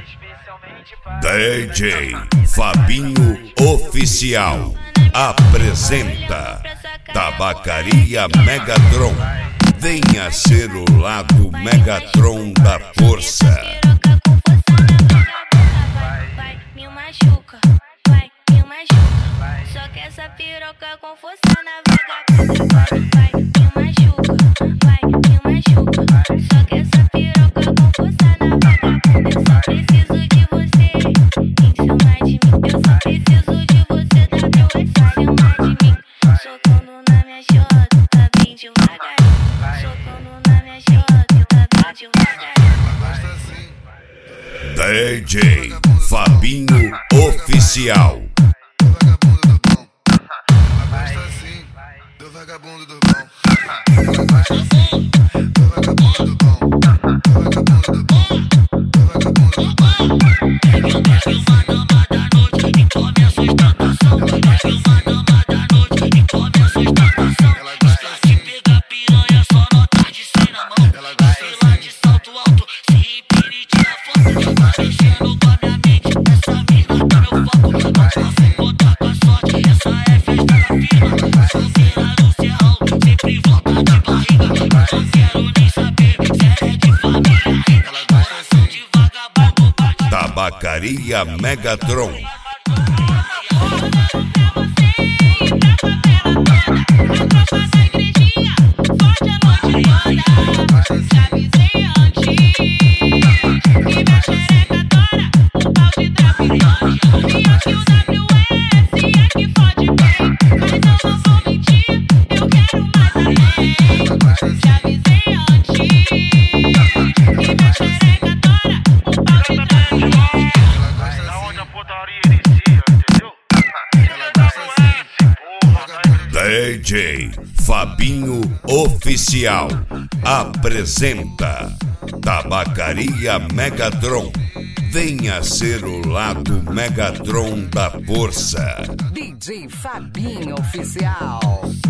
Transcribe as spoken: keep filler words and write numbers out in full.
D J Fabinho Oficial apresenta Tabacaria Megatron. Venha ser o lado Megatron da força. Vai, me machuca, vai, me machuca. Só que essa piroca com força na vagabunda. Vai, me machuca, vai, me machuca. Só que essa piroca com força na vagabunda. Eu só preciso de você em cima de mim. Eu só preciso de você da tua em cima de mim. Socando na minha chota, tá bem devagarinho. Socando na minha chota, tá bem devagarinho. D J Fabinho Oficial. Do vagabundo do bom. Ela gosta assim, do vagabundo do bom. Do vagabundo do bom. Do vagabundo do bom. Eu quero uma dama da noite e começa a ostentação. Eu quero uma dama da noite e começa a ostentação. Ela gosta Pra te pegar piranha, só nota de cem na mão. Ela gosta Sei lá de salto alto, se empire e tira foto. Tá mexendo com a minha mente, essa mina tá meu foco. Não posso contar com a sorte, essa é festa da firma. Solteira no serrão, sempre volta de barriga. Não quero nem saber se é de família rica. Coração de vagabundo bate. Tabacaria Megatron. D J Fabinho Oficial apresenta Tabacaria Megatron. Venha ser o lado Megatron da força. D J Fabinho Oficial.